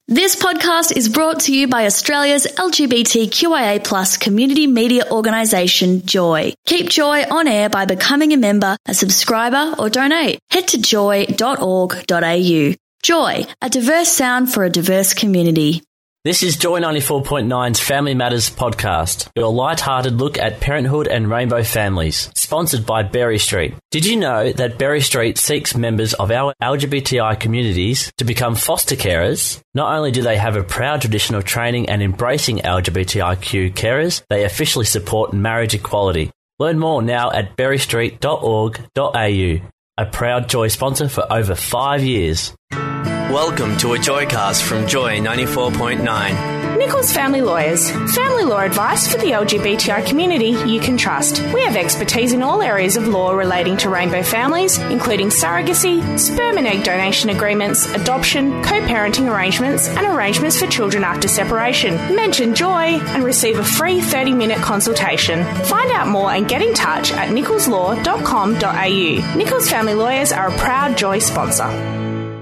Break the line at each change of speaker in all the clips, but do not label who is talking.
This podcast is brought to you by Australia's LGBTQIA+ community media organisation, Joy. Keep Joy on air by becoming a member, a subscriber or donate. Head to joy.org.au. Joy, a diverse sound for a diverse community.
This is Joy 94.9's Family Matters podcast, your light-hearted look at parenthood and rainbow families, sponsored by Berry Street. Did you know that Berry Street seeks members of our LGBTI communities to become foster carers? Not only do they have a proud tradition of training and embracing LGBTIQ carers, they officially support marriage equality. Learn more now at berrystreet.org.au, a proud Joy sponsor for over 5 years.
Welcome to a Joycast from Joy 94.9.
Nichols Family Lawyers. Family law advice for the LGBTI community you can trust. We have expertise in all areas of law relating to rainbow families, including surrogacy, sperm and egg donation agreements, adoption, co-parenting arrangements, and arrangements for children after separation. Mention Joy and receive a free 30-minute consultation. Find out more and get in touch at nicholslaw.com.au. Nichols Family Lawyers are a proud Joy sponsor.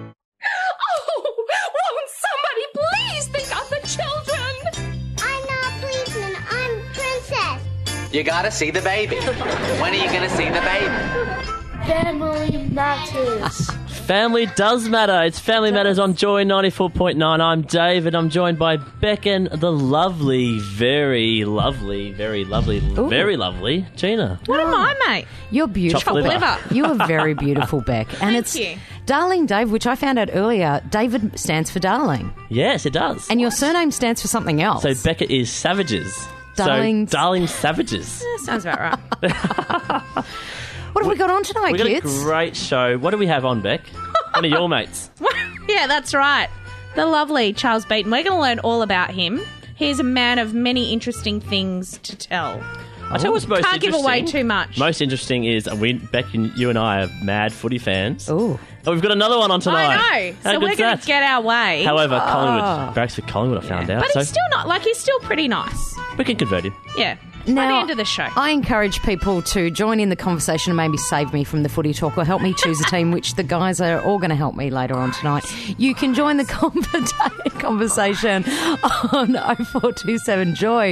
You gotta see the baby. When are you gonna see the baby?
Family matters.
Family does matter. It's Family Matters on Joy 94.9. I'm Dave, and I'm joined by Becken, the lovely, very lovely, very lovely, very lovely Gina.
What am I, mate?
You're beautiful.
Chopped liver.
You are very beautiful, Beck. And
Thank
it's
you.
Darling Dave, which I found out earlier. David stands for darling.
Yes, it does.
And your surname stands for something else.
So Becca is Savages.
Darling
Savages.
Sounds about right.
What have we got on tonight,
We've got
kids?
a great show. What do we have on, Beck? One of your mates.
Yeah, that's right. The lovely Charles Beaton. We're going to learn all about him. He's a man of many interesting things to tell.
I tell you what's most
Can't give away
interesting.
too much.
Most interesting is Beck, you and I are mad footy fans.
Ooh.
Oh, we've got another one on tonight.
I know.
How
So we're
good's
going
that?
to get our way.
However, Collingwood, Barracks for Collingwood, I found out.
But
So
he's still not, he's still pretty nice.
we can convert him.
Yeah. By the end of the show.
I encourage people to join in the conversation and maybe save me from the footy talk or help me choose a team, which the guys are all going to help me later on tonight. You can join the conversation on 0427 Joy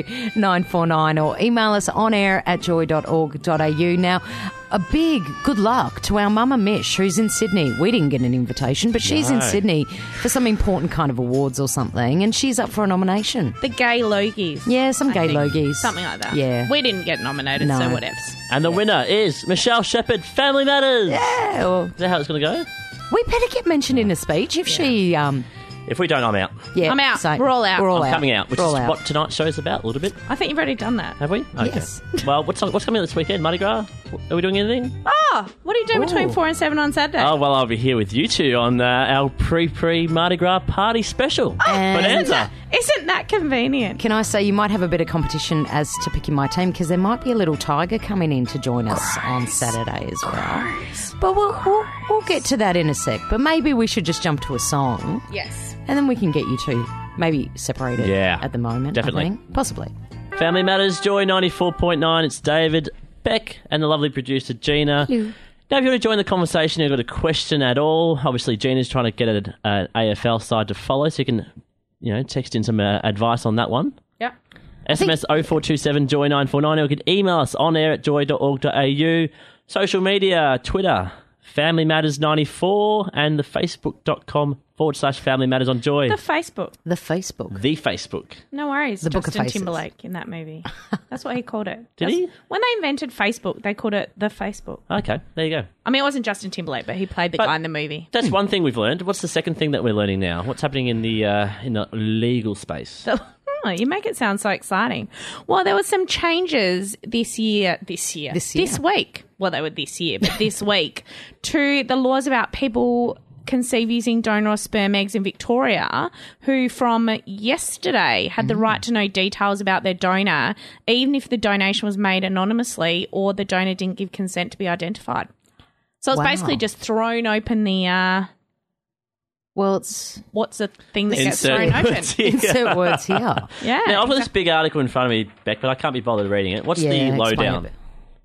949 or email us on air at joy.org.au. Now, a big good luck to our mama Mish, who's in Sydney. We didn't get an invitation, but she's in Sydney for some important kind of awards or something, and she's up for a nomination.
The Gay Logies.
Yeah, some
I
gay
think.
Logies.
Something like that.
Yeah.
We didn't get nominated,
No.
so whatevs.
And the winner is Michelle Shepherd, Family Matters.
Yeah, well,
Is that how it's going to go?
we better get mentioned in a speech if she...
If we don't, I'm out.
yeah,
I'm out.
so-
We're all out.
We're all
I'm
out.
coming out, which
We're
is
all out.
what tonight's show is about a little bit.
I think you've already done that.
Have we? Okay.
Yes.
Well, what's coming up this weekend? Mardi Gras? Are we doing anything?
Oh, what are you doing between
Ooh.
4 and 7 on Saturday?
Oh, well, I'll be here with you two on our pre-Mardi Gras party special.
And-
Bonanza.
Isn't that convenient?
Can I say you might have a bit of competition as to picking my team because there might be a little tiger coming in to join us on Saturday as well. But we'll get to that in a sec. But maybe we should just jump to a song
Yes.
and then we can get you two maybe separated
Yeah,
at the moment.
definitely.
I think. Possibly.
Family Matters, Joy 94.9. It's David, Beck, and the lovely producer, Gina.
Hello.
Now, if you want to join the conversation, you've got a question at all, obviously Gina's trying to get an AFL side to follow, so you can, text in some advice on that one.
Yeah.
SMS 0427 Joy 949, or you can email us on air at joy.org.au. Social media, Twitter, Family Matters 94, and the facebook.com/Family Matters on Joy.
The Facebook.
The Facebook.
The Facebook.
No worries.
The Book of
Justin
Faces.
Timberlake in that movie. That's what he called it.
Did he?
When they invented Facebook, they called it the Facebook.
Okay, there you go.
I mean, it wasn't Justin Timberlake, but he played the
But-
guy in the movie.
That's one thing we've learned. What's the second thing that we're learning now? What's happening in the legal space?
Oh, you make it sound so exciting. Well, there were some changes this week. Well, they were this year, but this week to the laws about people conceive using donor or sperm eggs in Victoria who from yesterday had the right to know details about their donor, even if the donation was made anonymously or the donor didn't give consent to be identified. So it's
Wow.
basically just thrown open the
Well, it's
what's the thing that gets
Insert
thrown open?
words here.
insert words here.
Yeah.
Now, I've got this big article in front of me, Beck, but I can't be bothered reading it. What's
Yeah,
the
explain
lowdown?
it.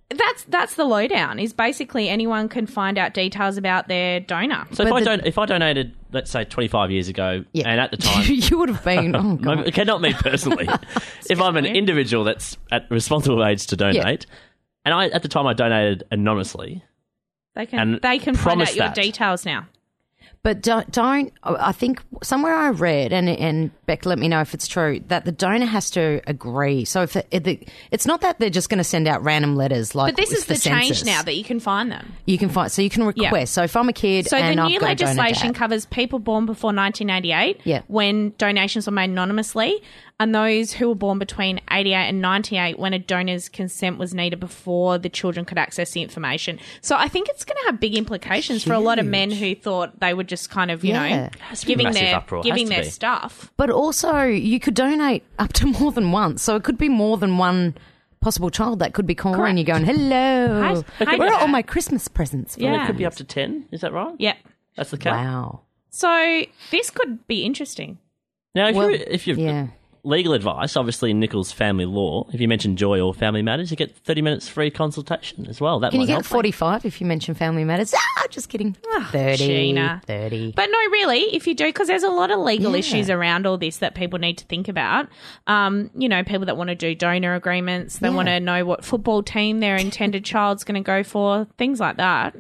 That's the lowdown. Is basically anyone can find out details about their donor.
So if I donated, let's say 25 years ago, and at the time
you would have been. Oh God.
Okay, not me personally. If I'm an individual that's at responsible age to donate, and at the time I donated anonymously,
they can find out your details now.
But don't. I think somewhere I read, and Beck, let me know if it's true, that the donor has to agree. So if it's not that they're just going to send out random letters like.
But this is the
census.
change now that you can find them.
You can find, so you can request.
Yeah.
So if I'm a kid,
so
and
the
I've
new
got a donor
legislation
dad.
covers people born before 1988, when donations were made anonymously, and those who were born between 88 and 98 when a donor's consent was needed before the children could access the information. So I think it's going to have big implications for a lot of men who thought they were just kind of, you know, giving their stuff.
But also, you could donate up to more than once. So it could be more than one possible child that could be calling you going, hello, where are all my Christmas presents?
Well, it could be up to 10. Is that right?
Yeah.
That's the cap.
Wow.
So this could be interesting.
Now, if you've legal advice, obviously in Nichols Family Law, if you mention Joy or Family Matters, you get 30 minutes free consultation as well. That
Can you get
help.
45 if you mention Family Matters? Just kidding. 30.
Gina.
30.
But no, really, if you do, because there's a lot of legal issues around all this that people need to think about. You know, people that want to do donor agreements, they want to know what football team their intended child's going to go for, things like that.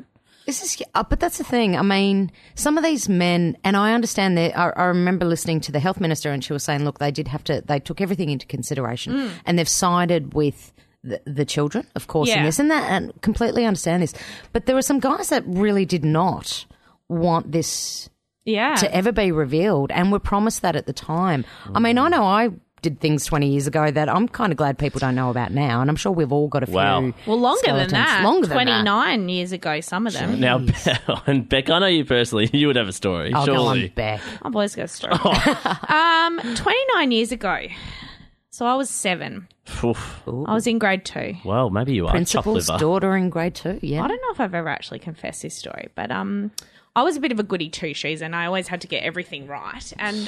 But that's the thing. I mean, some of these men, and I understand that. I remember listening to the health minister, and she was saying, look, they took everything into consideration, and they've sided with the children, of course, in this, and completely understand this. But there were some guys that really did not want this to ever be revealed, and were promised that at the time. I mean, I know I did things 20 years ago that I'm kind of glad people don't know about now, and I'm sure we've all got a few.
Wow.
Well, longer than that.
Longer than
29 years ago, some of them.
Now, and Beck, I know you personally, you would have a story,
I'll
surely.
go on, Beck.
I've always got a story. 29 years ago, so I was 7.
Oof.
I was in grade 2.
Well, maybe you are.
Principal's daughter in grade 2,
I don't know if I've ever actually confessed this story, but I was a bit of a goody two-shoes, and I always had to get everything right. And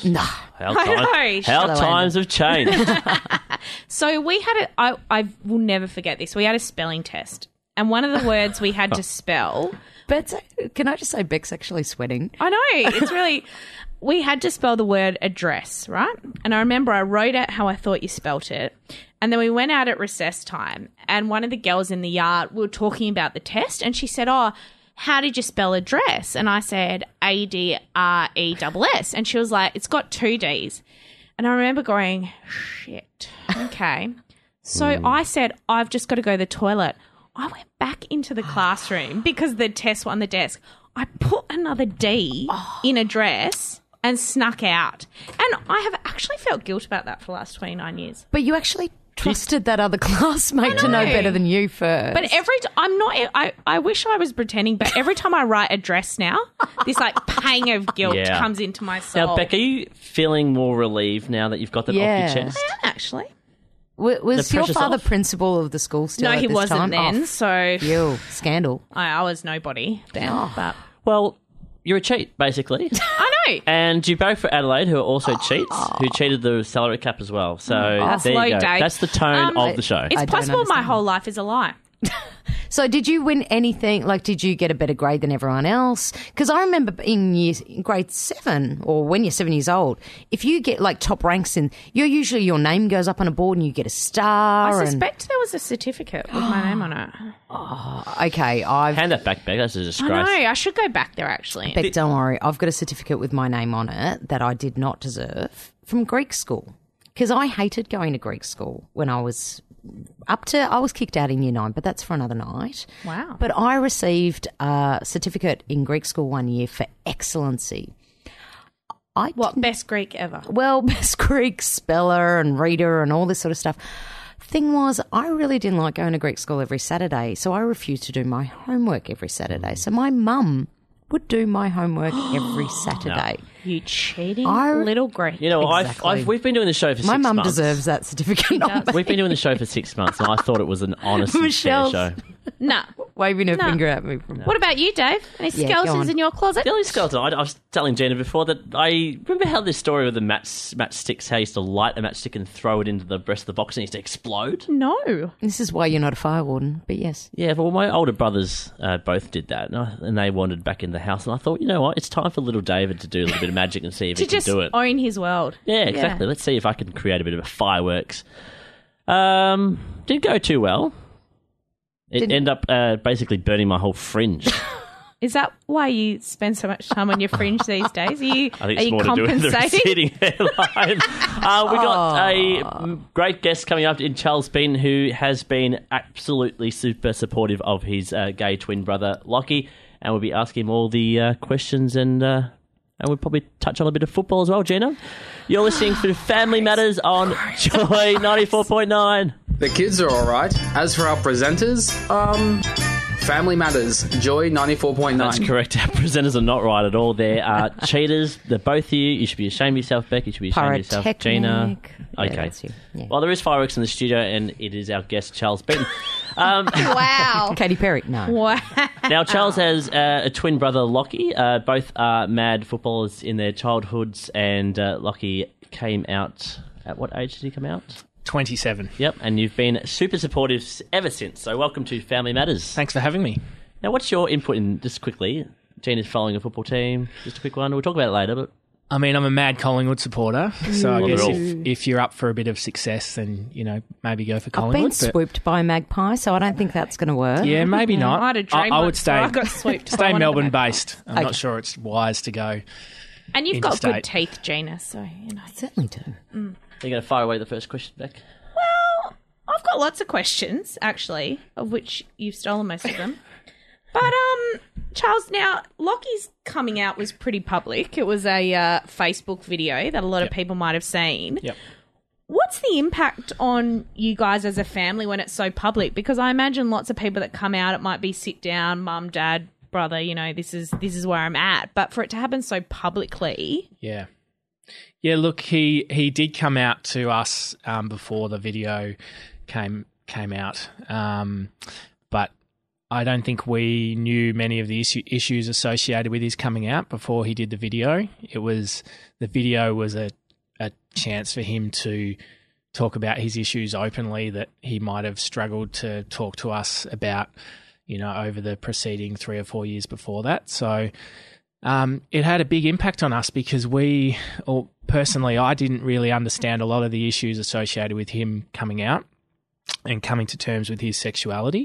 How times have changed.
So we had I will never forget this. We had a spelling test, and one of the words we had to spell.
Can I just say Beck's actually sweating?
I know. It's really... We had to spell the word address, right? And I remember I wrote out how I thought you spelt it. And then we went out at recess time, and one of the girls in the yard, we were talking about the test, and she said, how did you spell address? And I said, ADRESS. And she was like, it's got 2 Ds. And I remember going, shit, okay. So I said, I've just got to go to the toilet. I went back into the classroom because the test was on the desk. I put another D in address and snuck out. And I have actually felt guilt about that for the last 29 years.
But you actually trusted that other classmate to know better than you first.
But I wish I was pretending, but every time I write address now, this like pang of guilt comes into my soul.
Now, Beck, are you feeling more relieved now that you've got that off your chest?
I am actually.
Was your father principal of the school still
No,
at
he
this
wasn't
time?
then, so...
Ew, scandal.
I was nobody then, but...
Well, you're a cheat, basically.
I know.
And you both for Adelaide, who are also cheats, who cheated the salary cap as well. So
That's
there
low,
you go.
Dave.
That's the tone of the show.
It's possible my whole life is a lie.
So did you win anything? Like, did you get a better grade than everyone else? Because I remember in grade 7, or when you're 7 years old, if you get like top ranks usually your name goes up on a board and you get a star.
I suspect there was a certificate with my name on it.
Oh, okay.
Hand that back, Beck. That's a disgrace.
I know. I should go back there, actually.
Beck, don't worry. I've got a certificate with my name on it that I did not deserve from Greek school. Because I hated going to Greek school when I was I was kicked out in year 9, but that's for another night.
Wow.
But I received a certificate in Greek school one year for excellency.
Best Greek ever?
Well, best Greek speller and reader and all this sort of stuff. Thing was, I really didn't like going to Greek school every Saturday, so I refused to do my homework every Saturday. So my mum would do my homework every Saturday.
No. You cheating little Greek.
You know,
Exactly.
we've been doing the show for 6 months.
My mum deserves that certificate.
We've been doing the show for 6 months, and I thought it was an honest, sincere show.
Nah.
waving her finger at me.
What about you, Dave? Any
Yeah,
skeletons
go
in your closet?
The only skeleton, I was telling Gina before that I remember how this story with the matchsticks, how you used to light a matchstick and throw it into the breast of the box and it used to explode.
No.
This is why you're not a fire warden, but yes.
Yeah, well, my older brothers both did that, and they wandered back in the house, and I thought, you know what, it's time for little David to do a little bit of magic and see if he can do it.
To just own his world.
Yeah, exactly. Let's see if I can create a bit of a fireworks. Didn't go too well. It ended up basically burning my whole fringe.
Is that why you spend so much time on your fringe these days? Are you,
I think
are
it's
you
more to do with the
compensating?
receding hairline. We got a great guest coming up in Charles Bean, who has been absolutely super supportive of his gay twin brother, Lockie, and we'll be asking him all the questions and we'll probably touch on a bit of football as well, Gina. You're listening to Family Matters on Joy 94.9.
The kids are all right. As for our presenters, Family Matters, Joy 94.9.
That's correct. Our presenters are not right at all. They are cheaters. They're both of you. You should be ashamed of yourself, Beck. You should be ashamed of yourself, Gina.
Yeah,
Okay.
that's you. Yeah.
Well, there is fireworks in the studio, and it is our guest, Charles Beaton.
Wow.
Katy Perry, no.
Wow.
Now, Charles has a twin brother, Lockie. Both are mad footballers in their childhoods, and Lockie came out... At what age did he come out?
27.
Yep, and you've been super supportive ever since. So welcome to Family Matters.
Thanks for having me.
Now, what's your input in, just quickly, Gina's following a football team, just a quick one. We'll talk about it later, but...
I mean, I'm a mad Collingwood supporter, so I guess
Well,
if you're up for a bit of success, then, you know, maybe go for
I've
Collingwood.
been swooped by a magpie, so I don't think that's going to work.
Yeah, maybe not.
I had a dream
I would
once
stay,
where I got swooped by
stay
one of the
Melbourne-based. I'm
Okay.
not sure it's wise to go.
And you've got
interstate.
good teeth, Gina, so, you know.
Certainly do.
Are you going to fire away the first question, Beck?
Well, I've got lots of questions, actually, of which you've stolen most of them. But, Charles, now, Lockie's coming out was pretty public. It was a Facebook video that a lot of people might have seen.
Yep.
What's the impact on you guys as a family when it's so public? Because I imagine lots of people that come out, it might be sit down, mum, dad, brother, you know, this is where I'm at. But for it to happen so publicly...
Yeah. Yeah, look, he did come out to us before the video came out, but I don't think we knew many of the issues associated with his coming out before he did the video. The video was a chance for him to talk about his issues openly that he might have struggled to talk to us about, you know, over the preceding 3 or 4 years before that. So it had a big impact on us because personally, I didn't really understand a lot of the issues associated with him coming out and coming to terms with his sexuality.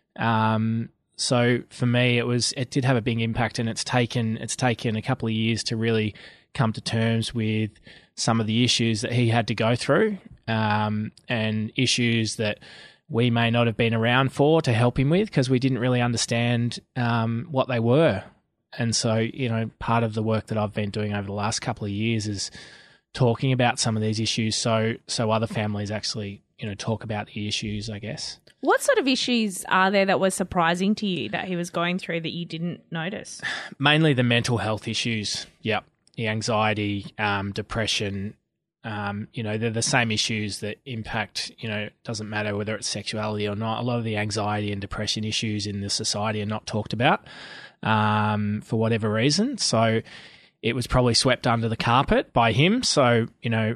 So for me, it did have a big impact, and it's taken a couple of years to really come to terms with some of the issues that he had to go through, and issues that we may not have been around for to help him with because we didn't really understand what they were. And so, you know, part of the work that I've been doing over the last couple of years is talking about some of these issues so other families actually, you know, talk about the issues, I guess.
What sort of issues are there that were surprising to you that he was going through that you didn't notice?
Mainly the mental health issues. Yep. The anxiety, depression, you know, they're the same issues that impact, you know, it doesn't matter whether it's sexuality or not. A lot of the anxiety and depression issues in the society are not talked about for whatever reason. So it was probably swept under the carpet by him. So, you know,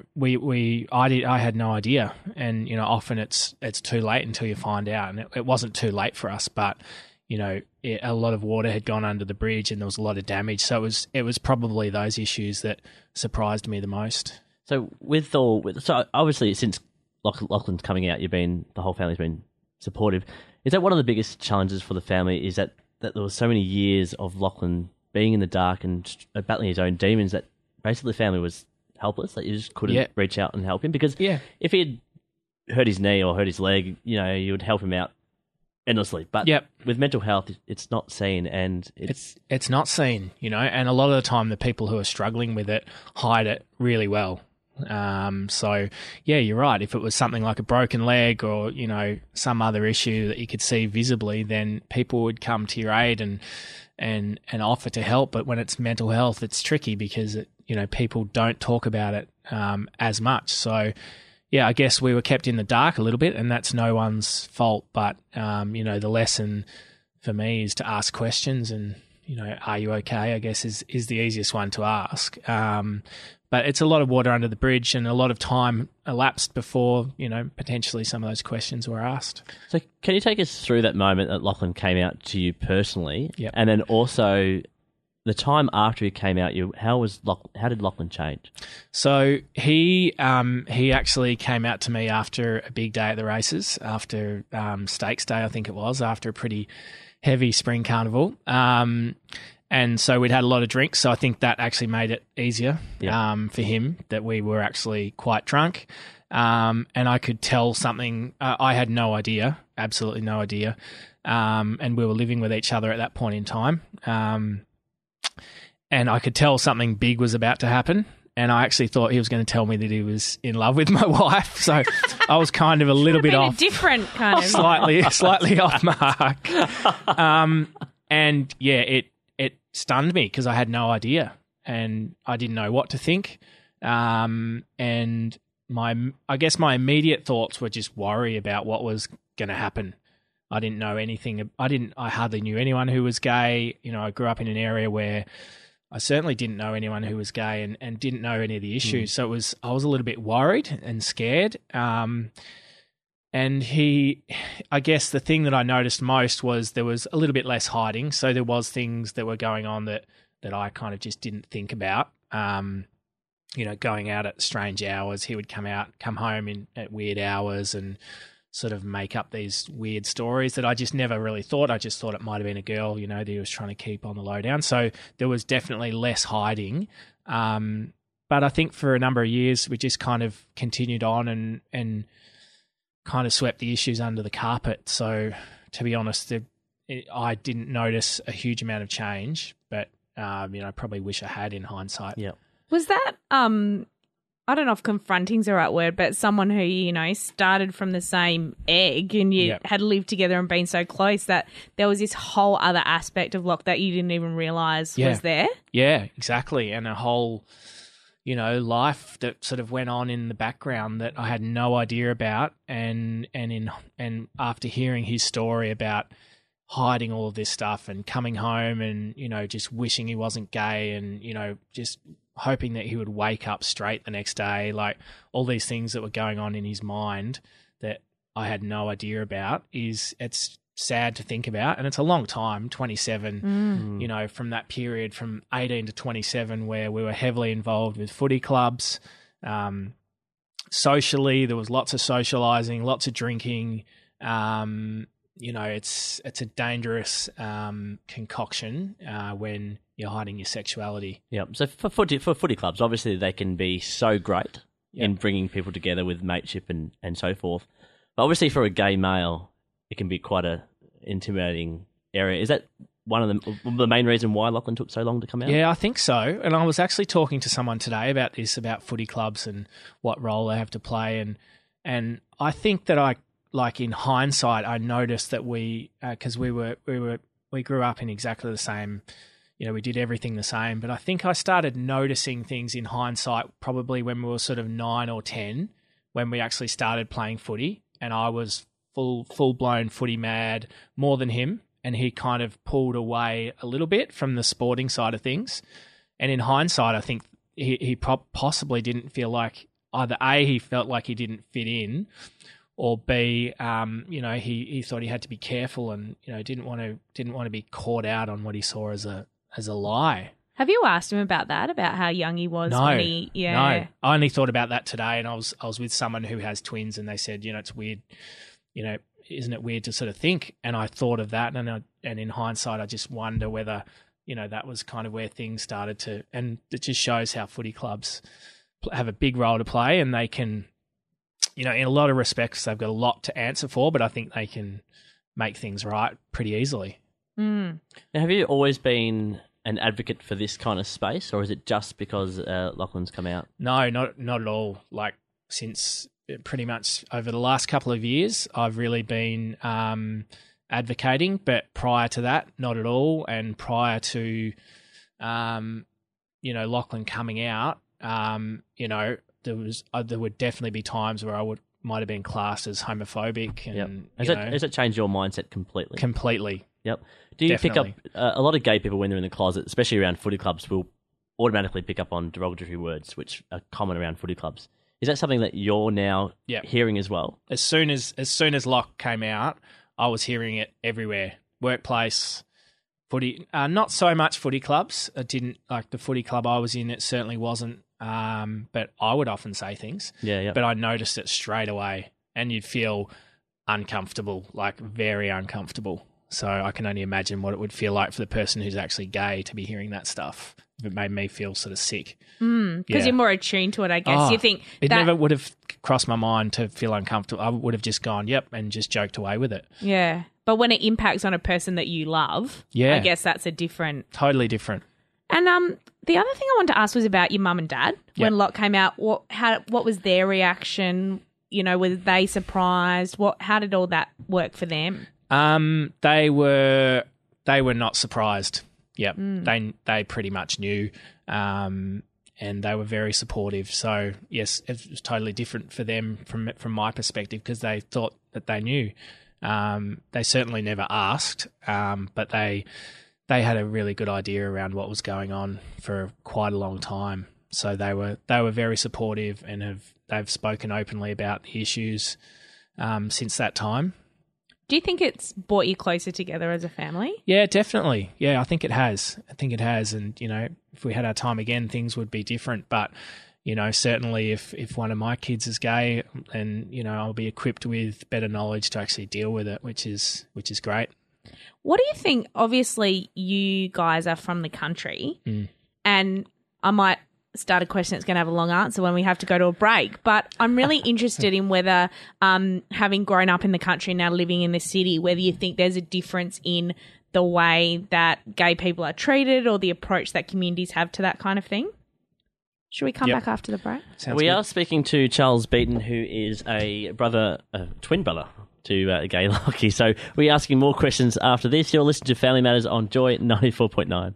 I had no idea. And, you know, often it's too late until you find out. And it wasn't too late for us, but, you know, a lot of water had gone under the bridge and there was a lot of damage. So it was probably those issues that surprised me the most.
So so obviously since Lachlan's coming out, the whole family's been supportive. Is that one of the biggest challenges for the family? Is that there was so many years of Lachlan being in the dark and battling his own demons that basically the family was helpless, that you just couldn't reach out and help him? Because if he had hurt his knee or hurt his leg, you know, you would help him out endlessly. But with mental health, it's not seen, and
it's not seen, you know, and a lot of the time the people who are struggling with it hide it really well. So yeah, you're right. If it was something like a broken leg or, you know, some other issue that you could see visibly, then people would come to your aid and offer to help. But when it's mental health, it's tricky because you know, people don't talk about it as much. So yeah, I guess we were kept in the dark a little bit, and that's no one's fault. But you know, the lesson for me is to ask questions and, are you okay, I guess is the easiest one to ask. But it's a lot of water under the bridge and a lot of time elapsed before, potentially some of those questions were asked.
So can you take us through that moment that Lachlan came out to you personally?
Yep.
And then also the time after he came out, how did Lachlan change?
So he actually came out to me after a big day at the races, after Stakes Day, I think it was, after a pretty heavy spring carnival. And so we'd had a lot of drinks, so I think that actually made it easier for him that we were actually quite drunk. And I could tell something. I had no idea, absolutely no idea. And we were living with each other at that point in time. And I could tell something big was about to happen. And I actually thought he was going to tell me that he was in love with my wife. So I was kind of a little bit off.
A different kind of.
Slightly off mark. And yeah, it stunned me because I had no idea and I didn't know what to think. And I guess my immediate thoughts were just worry about what was going to happen. I didn't know anything. I hardly knew anyone who was gay. I grew up in an area where I certainly didn't know anyone who was gay and didn't know any of the issues. So I was a little bit worried and scared. And I guess the thing that I noticed most was there was a little bit less hiding. So there was things that were going on that I kind of just didn't think about. Going out at strange hours, he would come home at weird hours and sort of make up these weird stories that I just never really thought. I just thought it might have been a girl, that he was trying to keep on the lowdown. So there was definitely less hiding. But I think for a number of years, we just kind of continued on and kind of swept the issues under the carpet. So to be honest, I didn't notice a huge amount of change, but I probably wish I had in hindsight.
Yeah.
Was that I don't know if confronting's the right word, but someone who, started from the same egg and you had lived together and been so close that there was this whole other aspect of Locke that you didn't even realise was there? Yeah,
exactly. And a whole life that sort of went on in the background that I had no idea about, and after hearing his story about hiding all of this stuff and coming home and just wishing he wasn't gay and just hoping that he would wake up straight the next day, like all these things that were going on in his mind that I had no idea about, it's sad to think about. And it's a long time, 27, from that period from 18 to 27 where we were heavily involved with footy clubs. Socially, there was lots of socialising, lots of drinking. It's a dangerous concoction when you're hiding your sexuality.
Yeah. So for footy clubs, obviously they can be so great in bringing people together with mateship and so forth. But obviously for a gay male, it can be quite a intimidating area. Is that one of the main reason why Lachlan took so long to come out?
Yeah, I think so. And I was actually talking to someone today about this, about footy clubs and what role they have to play. And I think that in hindsight, I noticed that because we grew up in exactly the same, we did everything the same. But I think I started noticing things in hindsight probably when we were sort of 9 or 10, when we actually started playing footy, and I was full blown footy mad more than him, and he kind of pulled away a little bit from the sporting side of things. And in hindsight, I think he possibly didn't feel like either A, he felt like he didn't fit in, or B, he thought he had to be careful and didn't want to be caught out on what he saw as a lie.
Have you asked him about that, about how young he was?
No,
when he,
no. I only thought about that today, and I was with someone who has twins, and they said, it's weird, isn't it weird to sort of think? And I thought of that, and in hindsight, I just wonder whether that was kind of where things started to, and it just shows how footy clubs have a big role to play, and they can, in a lot of respects, they've got a lot to answer for, but I think they can make things right pretty easily.
Mm.
Now, have you always been an advocate for this kind of space, or is it just because Lachlan's come out?
No, not at all. Like, since pretty much over the last couple of years, I've really been advocating, but prior to that, not at all. And prior to, Lachlan coming out, there would definitely be times where might have been classed as homophobic. And
has it changed your mindset completely?
Completely.
Yep. Do you
Definitely.
pick up a lot of gay people when they're in the closet, especially around footy clubs, will automatically pick up on derogatory words, which are common around footy clubs? Is that something that you're now hearing as well?
As soon as Locke came out, I was hearing it everywhere. Workplace, footy, not so much footy clubs. I didn't like the footy club I was in. It certainly wasn't. But I would often say things.
Yeah.
But I noticed it straight away, and you'd feel uncomfortable, like very uncomfortable. So I can only imagine what it would feel like for the person who's actually gay to be hearing that stuff. It made me feel sort of sick.
Because you're more attuned to it, I guess. You think
it
that
never would have crossed my mind to feel uncomfortable. I would have just gone, yep, and just joked away with it.
Yeah. But when it impacts on a person that you love, I guess that's a different...
Totally different.
And the other thing I wanted to ask was about your mum and dad. When Locke came out, what was their reaction? You know, were they surprised? How did all that work for them?
They were not surprised. Yep, they pretty much knew, and they were very supportive. So yes, it was totally different for them from my perspective because they thought that they knew. They certainly never asked, but they had a really good idea around what was going on for quite a long time. So they were very supportive and they've spoken openly about the issues since that time.
Do you think it's brought you closer together as a family?
Yeah, definitely. Yeah, I think it has. And, you know, if we had our time again, things would be different. But, you know, certainly if one of my kids is gay, then, you know, I'll be equipped with better knowledge to actually deal with it, which is great.
What do you think? Obviously, you guys are from the country, and I might start a question that's going to have a long answer when we have to go to a break. But I'm really interested in whether, having grown up in the country, now living in the city, whether you think there's a difference in the way that gay people are treated or the approach that communities have to that kind of thing. Should we come back after the break?
We are speaking to Charles Beaton, who is a twin brother to Gay Lockie. So we're asking more questions after this. You're listening to Family Matters on Joy 94.9.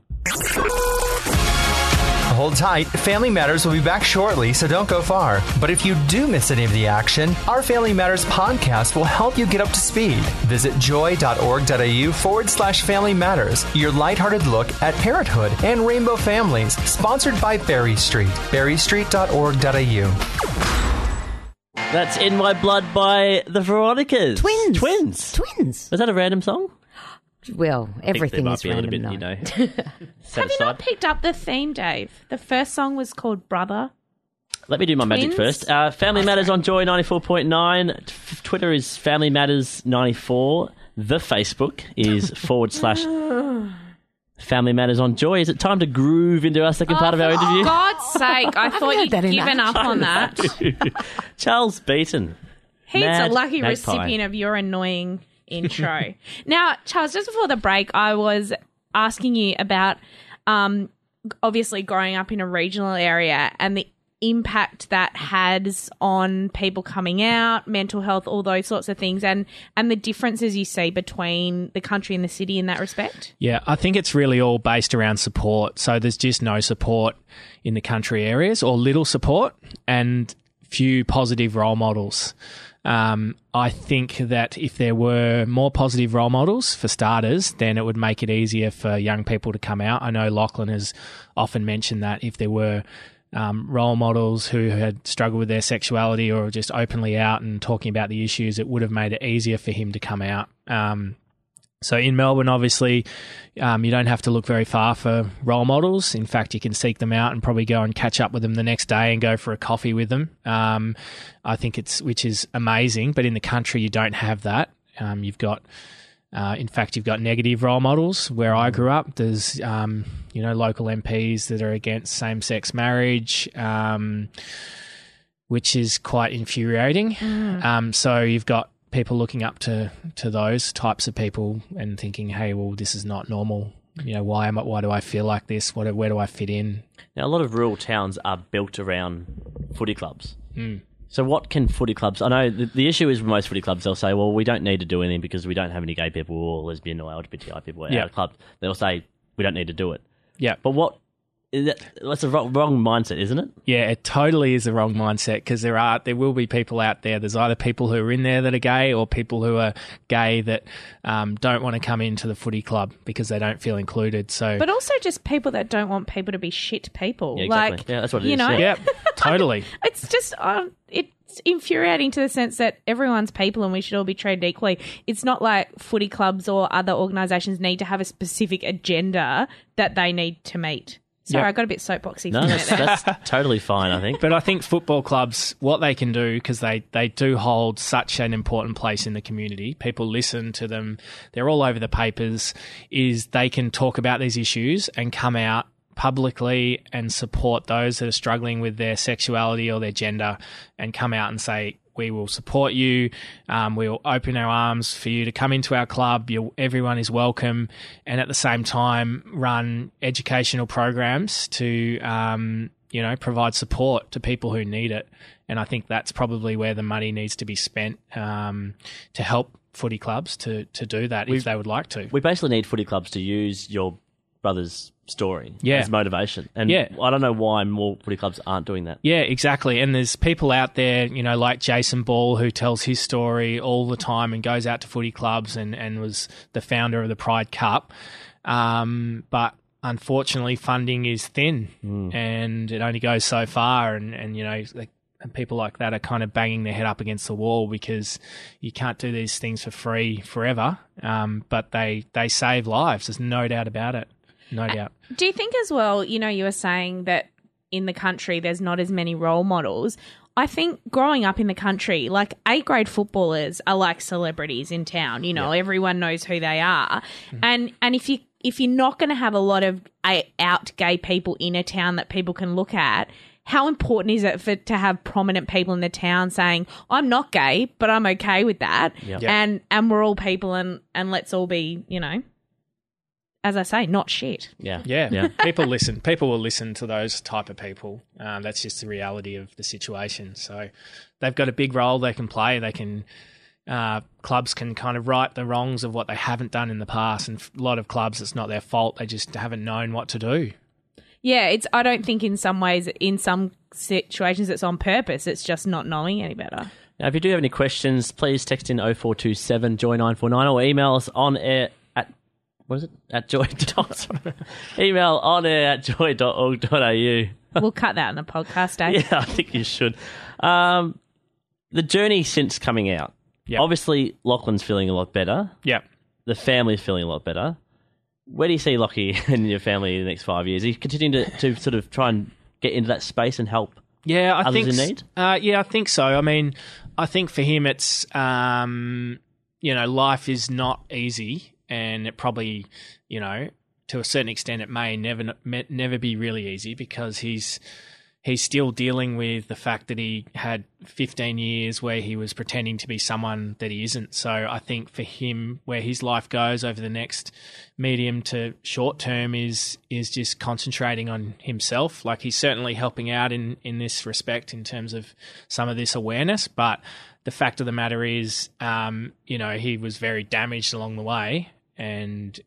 Hold tight. Family Matters will be back shortly, so don't go far. But if you do miss any of the action, our Family Matters podcast will help you get up to speed. Visit joy.org.au/Family Matters, your lighthearted look at parenthood and rainbow families, sponsored by Berry Street, berrystreet.org.au.
That's In My Blood by the Veronicas.
Twins.
Was that a random song?
Well, everything is random,
bit,
though.
you know.
Have you not picked up the theme, Dave? The first song was called Brother.
Let me do my magic first. Family Matters on Joy 94.9. Twitter is Family Matters 94. The Facebook is / Family Matters on Joy. Is it time to groove into our second part of our interview?
For God's sake, I thought you'd given up on that.
Charles Beaton.
He's a lucky recipient of your annoying intro. Now, Charles, just before the break, I was asking you about obviously growing up in a regional area and the impact that has on people coming out, mental health, all those sorts of things, and the differences you see between the country and the city in that respect?
Yeah, I think it's really all based around support. So there's just no support in the country areas, or little support, and few positive role models. I think that if there were more positive role models, for starters, then it would make it easier for young people to come out. I know Lachlan has often mentioned that if there were role models who had struggled with their sexuality or just openly out and talking about the issues, it would have made it easier for him to come out. So in Melbourne, obviously, you don't have to look very far for role models. In fact, you can seek them out and probably go and catch up with them the next day and go for a coffee with them. I think which is amazing. But in the country, you don't have that. You've got negative role models. Where I grew up, there's local MPs that are against same-sex marriage, which is quite infuriating. So you've got people looking up to those types of people and thinking, hey, well, this is not normal. You know, why do I feel like this? Where do I fit in?
Now, a lot of rural towns are built around footy clubs. So what can footy clubs... I know the issue is with most footy clubs, they'll say, well, we don't need to do anything because we don't have any gay people or lesbian or LGBTI people at our club. They'll say, we don't need to do it.
Yeah.
But what That's a wrong mindset, isn't it?
Yeah, it totally is the wrong mindset because there will be people out there. There's either people who are in there that are gay or people who are gay that don't want to come into the footy club because they don't feel included. So,
but also just people that don't want people to be shit people.
Yeah, exactly.
Like,
yeah, that's what it is.
Yeah, totally.
It's just it's infuriating to the sense that everyone's people and we should all be treated equally. It's not like footy clubs or other organisations need to have a specific agenda that they need to meet. Sorry, I got a bit soapboxy.
No, that's totally fine, I think.
But I think football clubs, what they can do, because they do hold such an important place in the community, people listen to them, they're all over the papers, is they can talk about these issues and come out publicly and support those that are struggling with their sexuality or their gender and come out and say, we will support you. We'll open our arms for you to come into our club. Everyone is welcome. And at the same time, run educational programs to, provide support to people who need it. And I think that's probably where the money needs to be spent to help footy clubs to do that if they would like to.
We basically need footy clubs to use your brother's story as motivation. And I don't know why more footy clubs aren't doing that.
Yeah, exactly. And there's people out there, like Jason Ball, who tells his story all the time and goes out to footy clubs and was the founder of the Pride Cup. But unfortunately, funding is thin and it only goes so far. And people like that are kind of banging their head up against the wall because you can't do these things for free forever. But they save lives. There's no doubt about it. No doubt.
Do you think as well, you were saying that in the country there's not as many role models. I think growing up in the country, like A-grade footballers are like celebrities in town. Everyone knows who they are. And if you're not going to have a lot of out gay people in a town that people can look at, how important is it to have prominent people in the town saying, I'm not gay, but I'm okay with that. Yep. And we're all people and let's all be, as I say, not shit.
Yeah. People listen. People will listen to those type of people. That's just the reality of the situation. So they've got a big role they can play. They can clubs can kind of right the wrongs of what they haven't done in the past. And a lot of clubs, it's not their fault. They just haven't known what to do.
Yeah, I don't think in some ways, in some situations, it's on purpose. It's just not knowing any better.
Now, if you do have any questions, please text in 0427 Joy 949 or email us on air at joy. Email on air at joy.org.au.
We'll cut that in the podcast, eh?
Yeah, I think you should. The journey since coming out. Yep. Obviously, Lachlan's feeling a lot better.
Yep.
The family's feeling a lot better. Where do you see Lockie and your family in the next 5 years? Are you continuing to sort of try and get into that space and help others in need?
I think so. I mean, I think for him it's, life is not easy and it probably, to a certain extent it may never be really easy because he's still dealing with the fact that he had 15 years where he was pretending to be someone that he isn't. So I think for him, where his life goes over the next medium to short term is just concentrating on himself. Like he's certainly helping out in this respect in terms of some of this awareness. But the fact of the matter is, he was very damaged along the way and,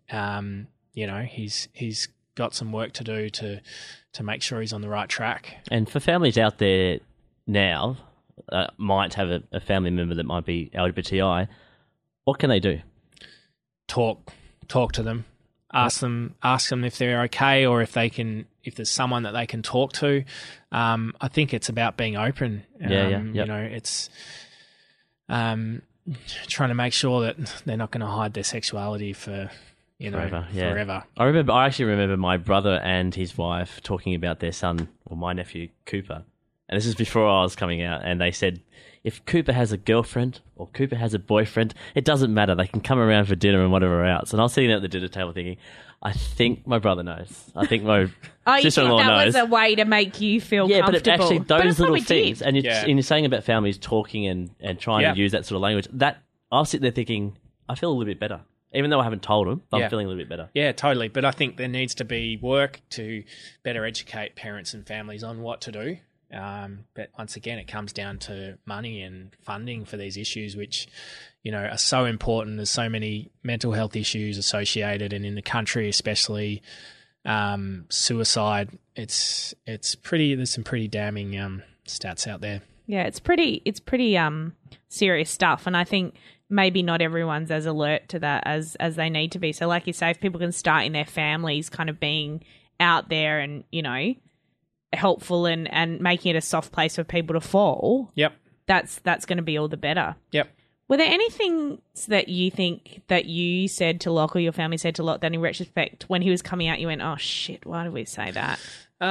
he's got some work to do to make sure he's on the right track.
And for families out there now, might have a family member that might be LGBTI, what can they do?
Talk to them. Ask them if they're okay or if there's someone that they can talk to. I think it's about being open. It's trying to make sure that they're not going to hide their sexuality for forever.
I actually remember my brother and his wife talking about their son, or my nephew, Cooper. And this is before I was coming out. And they said, if Cooper has a girlfriend or Cooper has a boyfriend, it doesn't matter. They can come around for dinner and whatever else. And I was sitting at the dinner table thinking, I think my brother knows. I think my sister-in-law knows.
That was a way to make you feel comfortable.
Yeah, but actually those little things. And you're saying about families talking and trying to use that sort of language, that I'll sit there thinking, I feel a little bit better. Even though I haven't told them, I'm feeling a little bit better.
Yeah, totally. But I think there needs to be work to better educate parents and families on what to do. But once again, it comes down to money and funding for these issues, which, are so important. There's so many mental health issues associated, and in the country especially, suicide. It's pretty. There's some pretty damning stats out there.
Yeah, it's pretty serious stuff, and I think maybe not everyone's as alert to that as they need to be. So like you say, if people can start in their families kind of being out there and, you know, helpful and making it a soft place for people to fall,
yep,
that's going to be all the better.
Yep.
Were there anything that you think that you said to Locke or your family said to Locke that in retrospect, when he was coming out, you went, oh, shit, why did we say that?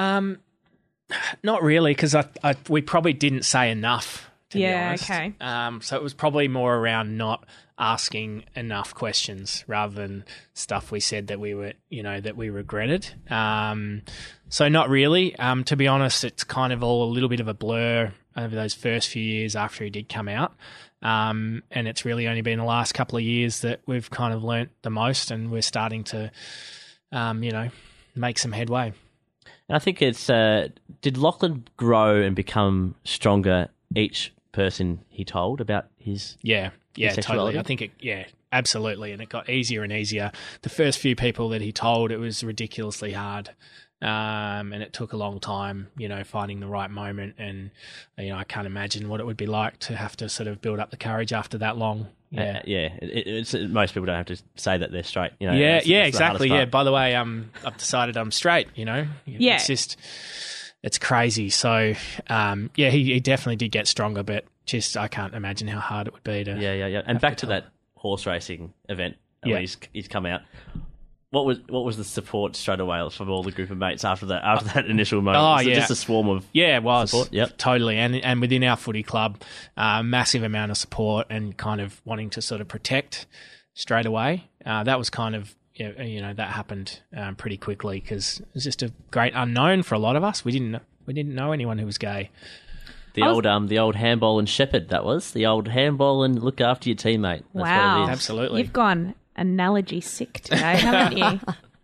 Not really, because we probably didn't say enough, to be honest.
Okay.
So it was probably more around not asking enough questions rather than stuff we said that we were, you know, that we regretted. So not really. To be honest, it's kind of all a little bit of a blur over those first few years after he did come out. And it's really only been the last couple of years that we've kind of learnt the most, and we're starting to, you know, make some headway.
And I think it's, did Lachlan grow and become stronger each person he told about his
Yeah,
sexuality?
totally. I think absolutely. And it got easier and easier. The first few people that he told, it was ridiculously hard. And it took a long time, you know, finding the right moment. And, you know, I can't imagine what it would be like to have to sort of build up the courage after that long. Yeah.
It's most people don't have to say that they're straight. You know,
that's
the
exactly.
hardest part.
By the way, I've decided I'm straight, you know.
Yeah.
It's just, it's crazy. So, he definitely did get stronger, but just I can't imagine how hard it would be to.
Yeah. And back to that horse racing event when he's come out. What was the support straight away from all the group of mates after that initial moment?
Oh,
was it just a swarm of
it was
support? Yep.
Totally, and within our footy club, massive amount of support and kind of wanting to sort of protect straight away. That was kind of that happened pretty quickly because it was just a great unknown for a lot of us. We didn't know anyone who was gay.
The old handball and shepherd. That was the old handball and look after your teammate. That's
wow,
what it is.
Absolutely.
You've gone analogy sick today, haven't you?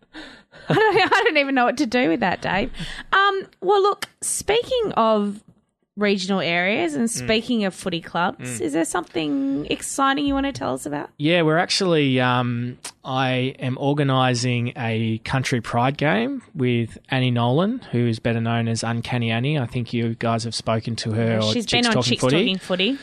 I don't even know what to do with that, Dave. Well, look, speaking of regional areas and speaking of footy clubs, is there something exciting you want to tell us about?
Yeah, we're actually, I am organising a country pride game with Annie Nolan, who is better known as Uncanny Annie. I think you guys have spoken to her.
She's been on Chicks Talking Footy.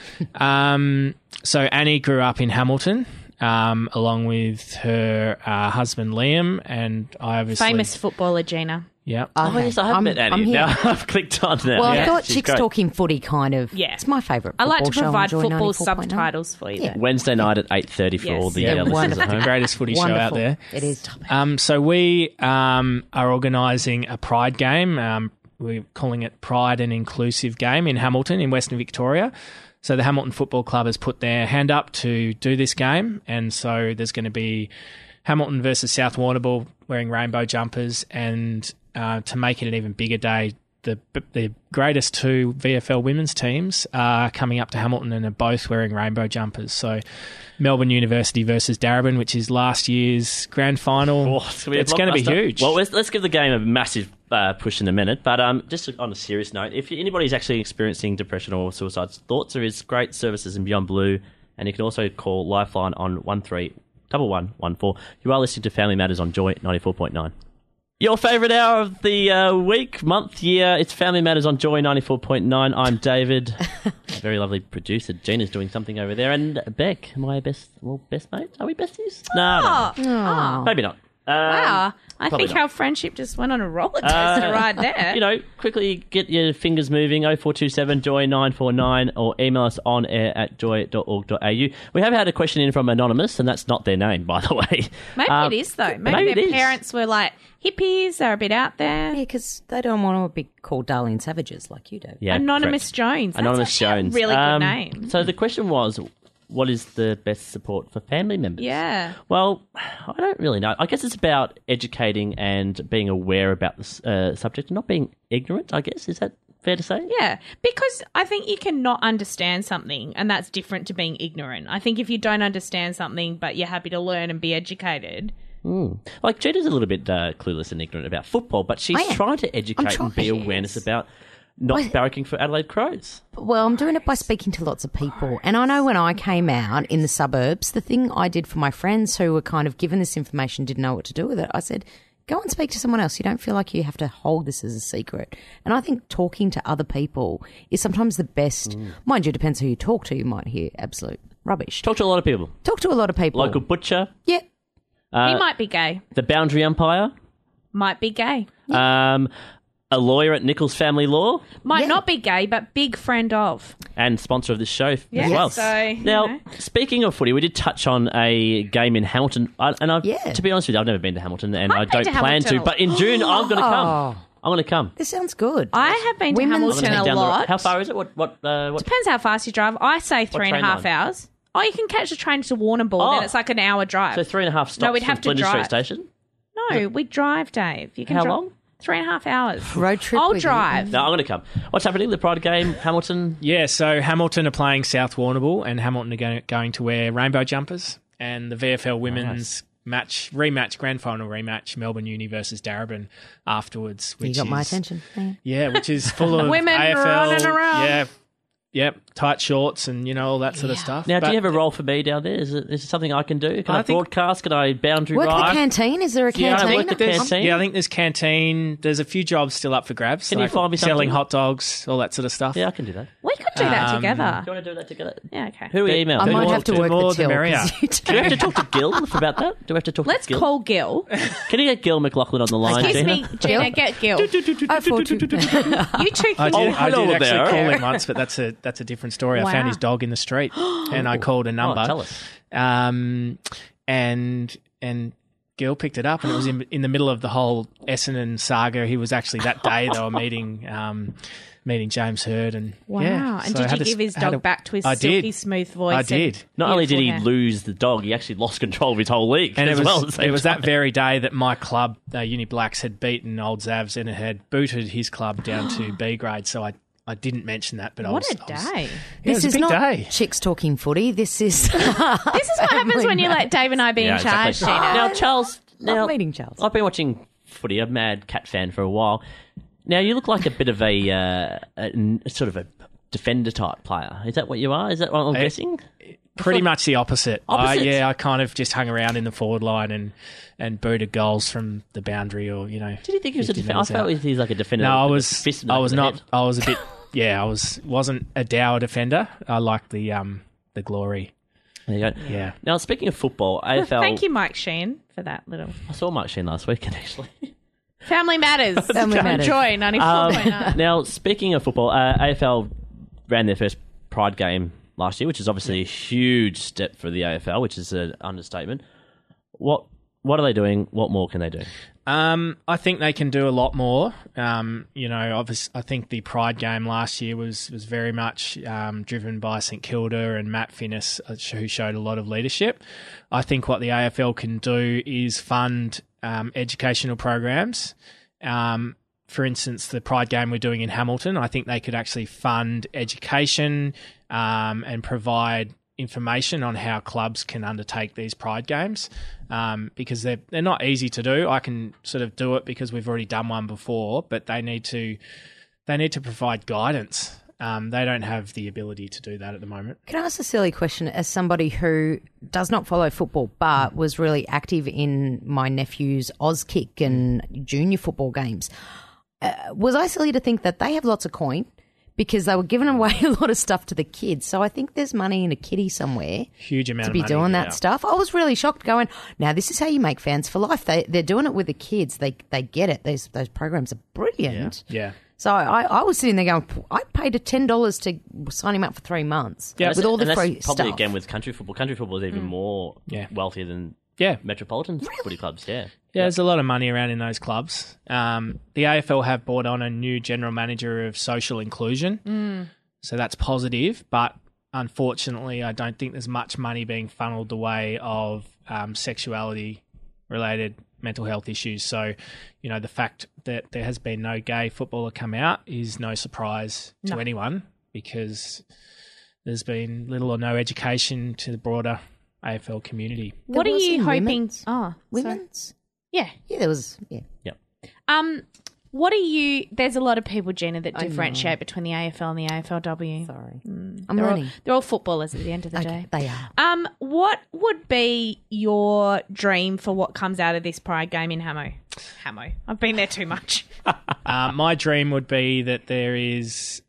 So Annie grew up in Hamilton. Along with her husband Liam, and I obviously
famous footballer Gina.
Yeah.
Oh yes, I have met Annie. Now I've clicked on now.
Well, I thought
She's
Chicks
great.
Talking Footy kind of.
Yeah,
it's my favourite.
I like to provide
show on Joy
football
94.9.
subtitles for you.
Yeah.
Wednesday night at 8:30 for all the listeners at home.
The greatest footy show out there.
It is.
So we are organising a pride game. We're calling it Pride and Inclusive Game in Hamilton, in Western Victoria. So the Hamilton Football Club has put their hand up to do this game, and so there's going to be Hamilton versus South Warrnambool wearing rainbow jumpers, and to make it an even bigger day, the greatest two VFL women's teams are coming up to Hamilton and are both wearing rainbow jumpers. So Melbourne University versus Darebin, which is last year's grand final.
Oh,
it's going to be huge.
Well, let's give the game a massive push in a minute. But just on a serious note, if anybody's actually experiencing depression or suicide thoughts, there is great services in Beyond Blue, and you can also call Lifeline on 131114. You are listening to Family Matters on Joy 94.9. Your favourite hour of the week, month, year. It's Family Matters on Joy 94.9. I'm David. Very lovely producer. Gina's doing something over there. And Beck, my best mate. Are we besties? No. Maybe not.
Wow. I think
not.
our friendship just went on a roller coaster right there.
Quickly get your fingers moving, 0427 Joy 949, or email us on air at joy.org.au. We have had a question in from Anonymous, and that's not their name, by the way.
Maybe it is, though. Maybe their parents were like, hippies, they're a bit out there.
Yeah, because they don't want to be called Darlene Savages like you do.
Yeah,
Anonymous
correct.
Jones. That's
Anonymous Jones.
A really good name.
So the question was, what is the best support for family members?
Yeah.
Well, I don't really know. I guess it's about educating and being aware about the subject and not being ignorant, I guess. Is that fair to say?
Yeah, because I think you can not understand something, and that's different to being ignorant. I think if you don't understand something but you're happy to learn and be educated...
Like Gina's a little bit clueless and ignorant about football, but she's trying to educate and be awareness about not barracking for Adelaide Crows.
Well, I'm doing it by speaking to lots of people. And I know when I came out in the suburbs, the thing I did for my friends who were kind of given this information, didn't know what to do with it, I said, Go and speak to someone else. You don't feel like you have to hold this as a secret. And I think talking to other people is sometimes the best. Mind you, it depends who you talk to. You might hear absolute rubbish.
Talk to a lot of people.
Talk to a lot of people.
Local butcher.
Yep.
He might be gay.
The boundary umpire.
Might be gay.
A lawyer at Nichols Family Law.
Might not be gay, but big friend of.
And sponsor of this show as
Yeah,
well.
so,
now, speaking of footy, we did touch on a game in Hamilton. To be honest with you, I've never been to Hamilton, and I don't plan to. But in June, I'm going to come. I'm going to come.
This sounds good.
I have been to Hamilton a lot.
How far is it? What?
Depends how fast you drive. I say 3.5 hours. Oh, you can catch the train to Warrnambool, and it's like an hour drive.
So 3.5 stops
no, we'd have
from
to
Flinders
drive.
Street Station?
No, we drive, Dave. You can
How
drive.
long?
3.5 hours.
Road trip.
I'll drive.
No, I'm going to come. What's happening? The Pride game, Hamilton?
Yeah, so Hamilton are playing South Warrnambool, and Hamilton are going to wear rainbow jumpers. And the VFL women's grand final rematch, Melbourne Uni versus Darebin afterwards. Which
you got my attention.
Yeah, which is full of
women
AFL.
running around.
Yep, tight shorts and, all that sort of stuff.
Now, do you have a role for me down there? Is it something I can do? Can I broadcast? Can I boundary
Work
ride?
the canteen? Is there a canteen?
I work the canteen.
Yeah, I think there's canteen. There's a few jobs still up for grabs.
Can you find me something?
Selling hot dogs, all that sort of stuff.
Yeah, I can do that.
We could do that together.
Do you want to do that together?
Yeah, okay.
Who email?
I might have to work the till.
merrier.
Do we have to talk to Gil about that? Do we have to talk
Let's
to Gil?
call Gil.
Can you get Gil McLaughlin on the line?
Excuse
Gina?
me, Gina, get Gil. You two
I did
hello
actually
there.
call him once, but that's a different story. I found his dog in the street, and I called a number.
Tell us.
And Gil picked it up, and it was in the middle of the whole Essendon saga. He was actually that day they were meeting James Hird, and
Wow.
yeah.
And
so
did you give his dog back to his silky smooth voice?
I did.
Not only did he
beautiful hair?
lose the dog, he actually lost control of his whole league.
And
as
it was,
well at the same
it was
time.
that very day that my club, Uni Blacks, had beaten Old Zavs and had booted his club down to B grade. So I didn't mention that, but
What a day.
It was a
is
big
not
day.
chicks talking footy. This is
This is what happens when you let Dave and I be in charge,
exactly.
Gina.
Now, Charles,
not meeting Charles.
I've been watching footy. I'm a mad Cat fan for a while. Now, you look like a bit of a sort of a defender type player. Is that what you are? Is that what I'm guessing?
Pretty much the opposite.
Opposites?
I kind of just hung around in the forward line and booted goals from the boundary, or
Did you think he was a defender? I felt he was like a defender.
No, I
with
was.
a fist in the
I was
back of
not.
the
I was a bit. Yeah, wasn't a dour defender. I liked the glory.
head. There you go.
Yeah.
Now, speaking of football, AFL.
Thank you, Mike Sheen, for that little
I saw Mike Sheen last weekend, actually.
Family Matters.
Family Matters.
Joy 94.9.
Now, speaking of football, AFL ran their first Pride game last year, which is obviously a huge step for the AFL, which is an understatement. What are they doing? What more can they do?
I think they can do a lot more. Obviously, I think the Pride game last year was very much driven by St Kilda and Matt Finnis, who showed a lot of leadership. I think what the AFL can do is fund educational programs. For instance, the Pride game we're doing in Hamilton, I think they could actually fund education and provide information on how clubs can undertake these Pride games, because they're not easy to do. I can sort of do it because we've already done one before, but they need to provide guidance. They don't have the ability to do that at the moment.
Can I ask a silly question as somebody who does not follow football but was really active in my nephew's Auskick and junior football games? Was I silly to think that they have lots of coin because they were giving away a lot of stuff to the kids? So I think there's money in a kitty somewhere.
Huge amount
to be
of money,
doing that stuff. I was really shocked going, now this is how you make fans for life. They're doing it with the kids. They get it. Those programs are brilliant.
Yeah.
So I was sitting there going, I paid $10 to sign him up for 3 months with all the free
stuff. Probably again with country football. Country football is even more wealthier than metropolitan footy clubs. Yeah,
there's a lot of money around in those clubs. The AFL have brought on a new general manager of social inclusion, so that's positive. But unfortunately, I don't think there's much money being funneled the way of sexuality-related mental health issues. So, the fact that there has been no gay footballer come out is no surprise to anyone, because there's been little or no education to the broader AFL community.
What are you hoping?
Women's?
Oh,
women's?
Yeah.
Yeah, there was. Yeah.
Yep.
There's a lot of people, Gina, that differentiate between the AFL and the AFLW.
Sorry.
I'm learning. They're all footballers at the end of the day.
They are.
What would be your dream for what comes out of this Pride game in Hamo? I've been there too much.
My dream would be that there is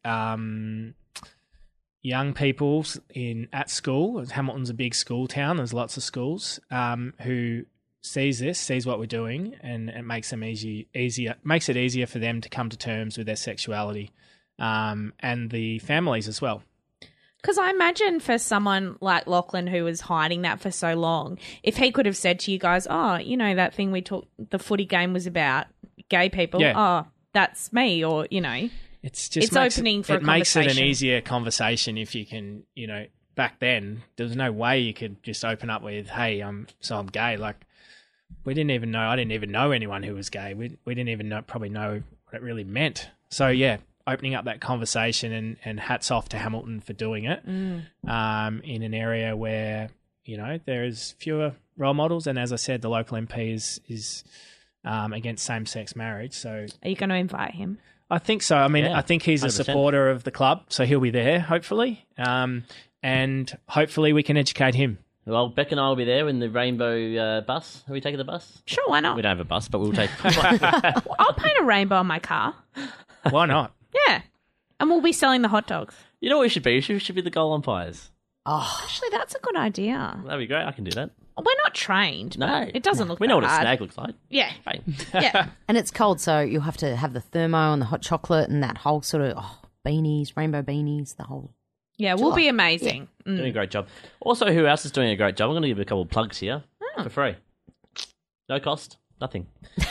young people at school. Hamilton's a big school town. There's lots of schools who sees what we're doing, and it makes them makes it easier for them to come to terms with their sexuality, and the families as well.
Because I imagine for someone like Lachlan who was hiding that for so long, if he could have said to you guys, that thing the footy game was about gay people, that's me, or,
It's
opening for a conversation.
It makes it an easier conversation if you can, back then, there was no way you could just open up with, hey, I'm gay. Like, I didn't even know anyone who was gay. We didn't even probably know what it really meant. So, yeah, opening up that conversation and hats off to Hamilton for doing it in an area where, there is fewer role models. And as I said, the local MP is against same-sex marriage. So,
are you going to invite him?
I think so. I mean, I think he's 100%. A supporter of the club, so he'll be there, hopefully. And hopefully we can educate him.
Well, Beck and I will be there in the rainbow bus. Are we taking the bus?
Sure, why not?
We don't have a bus, but we'll take
I'll paint a rainbow on my car.
Why not?
Yeah. And we'll be selling the hot dogs.
You know what we should be? We should be the goal umpires.
Oh. Actually, that's a good idea.
That'd be great. I can do that.
We're not trained.
No.
It doesn't look
We know
that
what a
hard.
snag looks like.
Yeah.
Right.
Yeah.
And it's cold, so you'll have to have the thermo and the hot chocolate and that whole sort of beanies, rainbow beanies, the whole...
Yeah, we'll be amazing.
Yeah. Doing a great job. Also, who else is doing a great job? I'm going to give a couple of plugs here for free. No cost, nothing.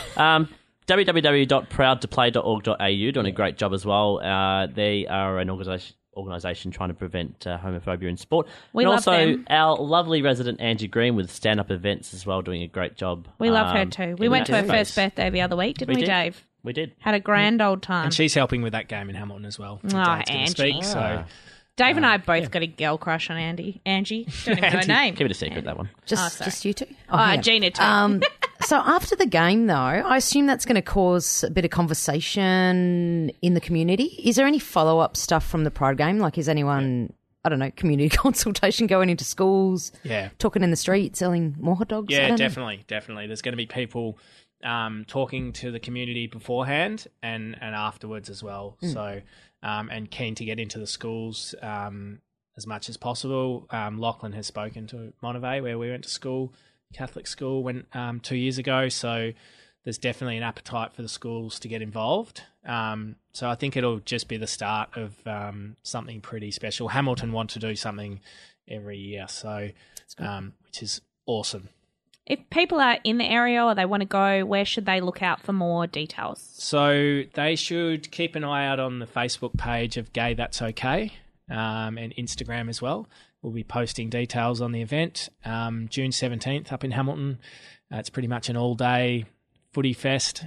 www.proudtoplay.org.au, doing a great job as well. They are an organisation trying to prevent homophobia in sport.
We love
also,
them.
our lovely resident Angie Green with stand-up events as well, doing a great job.
We love her too. We went to her first birthday the other week, didn't we, Dave?
We did.
Had a grand old time.
And she's helping with that game in Hamilton as well.
Angie. Dave and I have both got a girl crush on Angie. Don't even know her name.
Keep it a secret, that one.
Just you two?
Gina too.
So after the game, though, I assume that's going to cause a bit of conversation in the community. Is there any follow-up stuff from the Pride game? Like, is anyone, I don't know, community consultation going into schools?
Yeah.
Talking in the street, selling more hot dogs?
Yeah, definitely. There's going to be people talking to the community beforehand and afterwards as well. So, and keen to get into the schools as much as possible. Lachlan has spoken to Monterey, where we went to school, Catholic school, 2 years ago. So there's definitely an appetite for the schools to get involved. So I think it'll just be the start of something pretty special. Hamilton want to do something every year, so which is awesome.
If people are in the area or they want to go, where should they look out for more details?
So they should keep an eye out on the Facebook page of Gay That's Okay, and Instagram as well. We'll be posting details on the event. June 17th up in Hamilton. It's pretty much an all-day footy fest.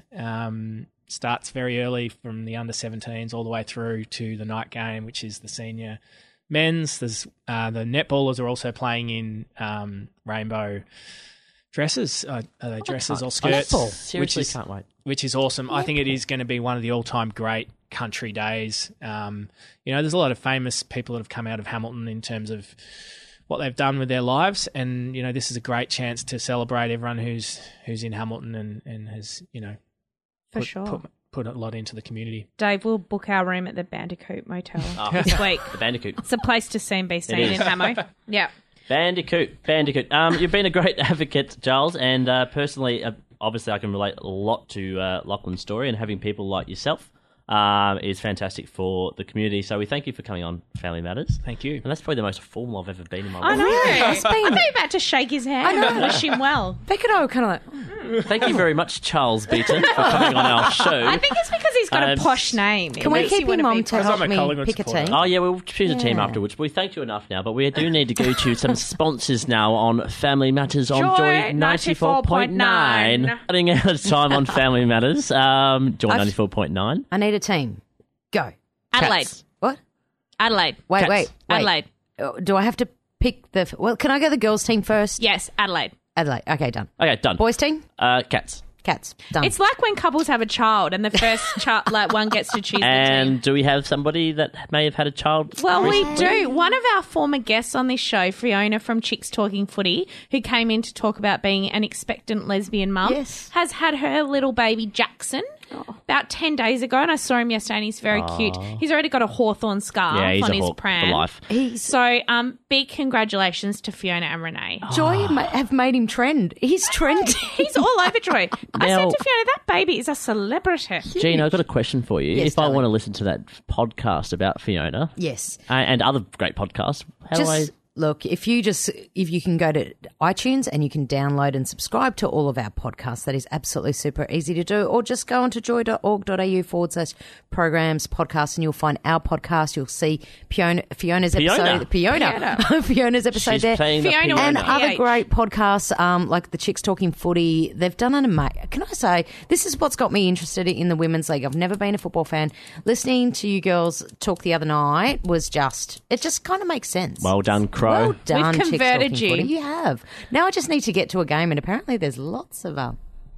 Starts very early from the under-17s all the way through to the night game, which is the senior men's. There's the netballers are also playing in rainbow dresses. Are they dresses or skirts?
Seriously, can't wait.
Which is awesome. I think it is going to be one of the all-time great country days. There's a lot of famous people that have come out of Hamilton in terms of what they've done with their lives, and this is a great chance to celebrate everyone who's in Hamilton and has put a lot into the community.
Dave, we'll book our room at the Bandicoot Motel this week.
The Bandicoot.
It's a place to see and be seen in Hamo. Yeah.
Bandicoot. You've been a great advocate, Giles, and personally, obviously I can relate a lot to Lachlan's story, and having people like yourself is fantastic for the community. So we thank you for coming on Family Matters.
Thank you.
And that's probably the most formal I've ever been in my life.
I know. I thought you were about to shake his hand and wish him well.
Beck and I were kind of like...
Thank you very much, Charles Beaton, for coming on our show.
I think it's because he's got a posh name.
Can we keep him on to help me pick a team?
Oh, yeah, we'll choose a team afterwards. We thanked you enough now, but we do need to go to some sponsors now on Family Matters on Joy 94.9. Running out of time on Family Matters. Joy 94.9.
I need a team. Go.
Adelaide.
Cats. What?
Adelaide.
Wait.
Adelaide.
Do I have to pick can I go the girls team first?
Yes, Adelaide.
Adelaide. Okay, done.
Okay, done.
Boys team?
Cats.
Cats. Done.
It's like when couples have a child and the first child, like one gets to choose the
And
team.
do we have somebody that may have had a child?
Well, we
recently?
do. One of our former guests on this show, Fiona from Chicks Talking Footy, who came in to talk about being an expectant lesbian mum, has had her little baby Jackson about 10 days ago, and I saw him yesterday and he's very cute. He's already got a hawthorn scarf
Yeah, he's
on
a
his
hawk
pram.
for life.
So big congratulations to Fiona and Renee.
Joy have made him trend. He's trending.
He's all over Joy. I
Now-
said to Fiona, that baby is a celebrity.
Gina, I've got a question for you.
Yes,
if I
darling.
want to listen to that podcast about Fiona
Yes.
and other great podcasts, how do I...
Just look, if you can go to iTunes and you can download and subscribe to all of our podcasts, that is absolutely super easy to do. Or just go onto joy.org.au/programs podcast and you'll find our podcast. You'll see Fiona's episode. Fiona's episode
She's
there.
playing the
Fiona
And
Fiona.
other great podcasts like the Chicks Talking Footy. They've done an amazing... Can I say, this is what's got me interested in the Women's League. I've never been a football fan. Listening to you girls talk the other night was just... It just kind of makes sense.
Well done, Crow.
Well done,
We've
Chicks
converted
Talking
you.
Footy. You have. Now I just need to get to a game, and apparently there's lots of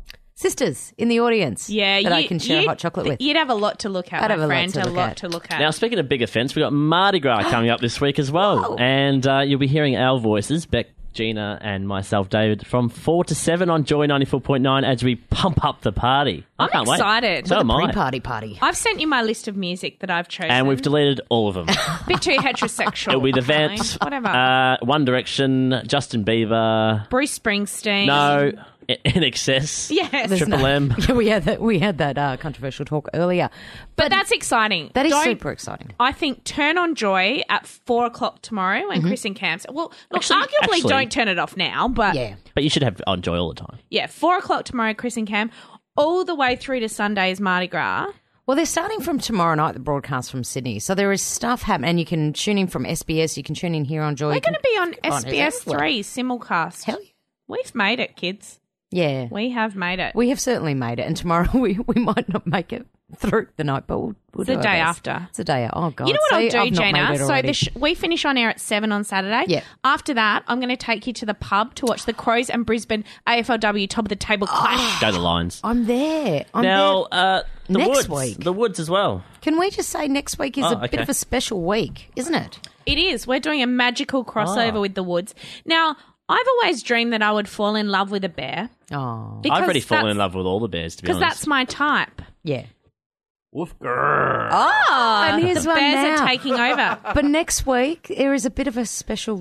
sisters in the audience that I can share a hot chocolate with.
You'd have a lot to look at,
I'd have
my
a lot
friend.
to
A
look
lot
at.
to look at.
Now, speaking of big events, we've got Mardi Gras coming up this week as well. And you'll be hearing our voices, Beck, Gina and myself, David, from 4 to 7 on Joy 94.9 as we pump up the party. I
I'm
can't wait.
excited.
So am I.
Party.
I've sent you my list of music that I've chosen.
And we've deleted all of them.
bit too heterosexual.
It'll be The
fine.
Vamps,
Whatever.
One Direction, Justin Bieber.
Bruce Springsteen.
No, In Excess.
Yes.
Triple M.
Yeah, we had that controversial talk earlier.
But that's exciting.
That is
Don't-
super exciting.
I think turn on Joy at 4 o'clock tomorrow when Chris and Cam's. Well, look, arguably
actually-
don't turn it off now, but
Yeah.
But you should have on Joy all the time.
4 o'clock tomorrow, Chris and Cam, all the way through to Sunday is Mardi Gras.
Well, they're starting from tomorrow night, the broadcast from Sydney. So there is stuff happening. And you can tune in from SBS. You can tune in here on Joy.
We're going to be on
on
SBS
everywhere.
3 simulcast.
Hell yeah.
We've made it, kids.
Yeah.
We have made it.
We have certainly made it. And tomorrow we might not make it through the night, but we'll
It's
do
the
our
day
best.
after.
It's the day. Oh, God.
You know what
See,
I'll do,
I've not
Gina?
made it
So
already.
we finish on air at 7 on Saturday.
Yeah.
After that, I'm going to take you to the pub to watch the Crows and Brisbane AFLW top of the table clash.
Go the Lions.
I'm there. I'm
Now,
there.
the
Next
Woods.
week.
The Woods as well.
Can we just say next week is
Oh,
a bit
okay.
of a special week, isn't it?
It is. We're doing a magical crossover
Ah.
with the Woods. Now, I've always dreamed that I would fall in love with a bear.
Oh.
Because
I've already fallen
that's-
in love with all the bears, to be
Because
honest.
that's my type.
Yeah.
Woof. Grrr.
Oh,
and here's
the
one
bears
now.
are taking over.
But next week, there is a bit of a special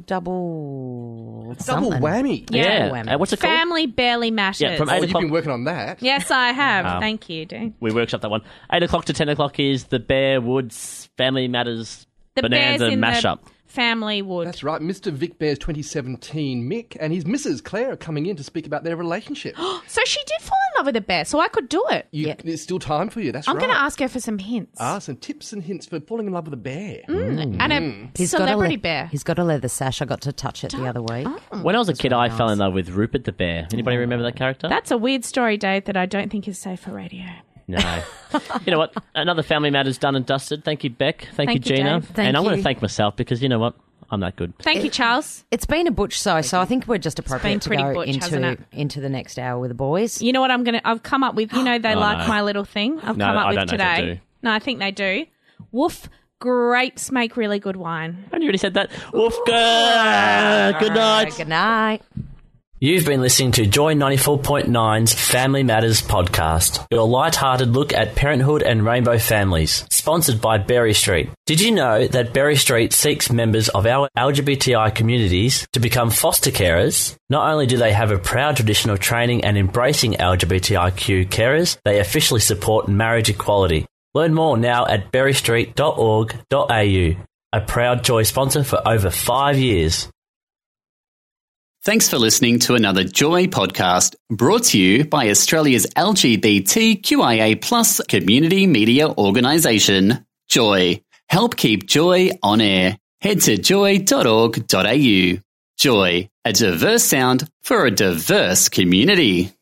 double something.
whammy.
Yeah.
Whammy.
What's it called?
Family barely matters.
Yeah, from
Oh,
8
you've
o'clock.
been working on that.
Yes, I have.
Oh.
Thank you, dude.
We workshopped that one. 8 o'clock to 10 o'clock is the Bear Woods Family Matters
The
Bonanza
bears in
mashup.
the family wood.
That's right. Mr. Vic Bears 2017, Mick and his Mrs. Claire are coming in to speak about their relationship.
So she did fall in love with a bear, so I could do it.
There's still time for you. That's
I'm
right.
going to ask her for some hints.
Some tips and hints for falling in love with a bear.
And a
He's got
celebrity
a
bear.
He's got a leather sash. I got to touch it the other week.
When I was a kid, I fell in love with Rupert the Bear. Anybody remember that character?
That's a weird story, Dave, that I don't think is safe for radio.
No. You know what? Another Family Matters done and dusted. Thank you, Beck. Thank you,
Thank you,
Gina.
Dave.
Thank
and I'm going
you.
to thank myself because you know what? I'm that good.
Thank you, Charles.
It's been a butch so I think we're just appropriate to
pretty
go
butch, hasn't it?
into the next hour with the boys.
You know what I've come up with? You know, they
Oh,
like
no.
my little thing. I've
No,
come up
I
with
don't know if they
today.
do.
No, I think they do. Woof, grapes make really good wine.
I already said that. Woof. Good night.
Good night.
You've been listening to Joy 94.9's Family Matters podcast, your light-hearted look at parenthood and rainbow families, sponsored by Berry Street. Did you know that Berry Street seeks members of our LGBTI communities to become foster carers? Not only do they have a proud tradition of training and embracing LGBTIQ carers, they officially support marriage equality. Learn more now at berrystreet.org.au, a proud Joy sponsor for over 5 years.
Thanks for listening to another Joy podcast brought to you by Australia's LGBTQIA+ community media organisation, Joy. Help keep Joy on air. Head to joy.org.au. Joy, a diverse sound for a diverse community.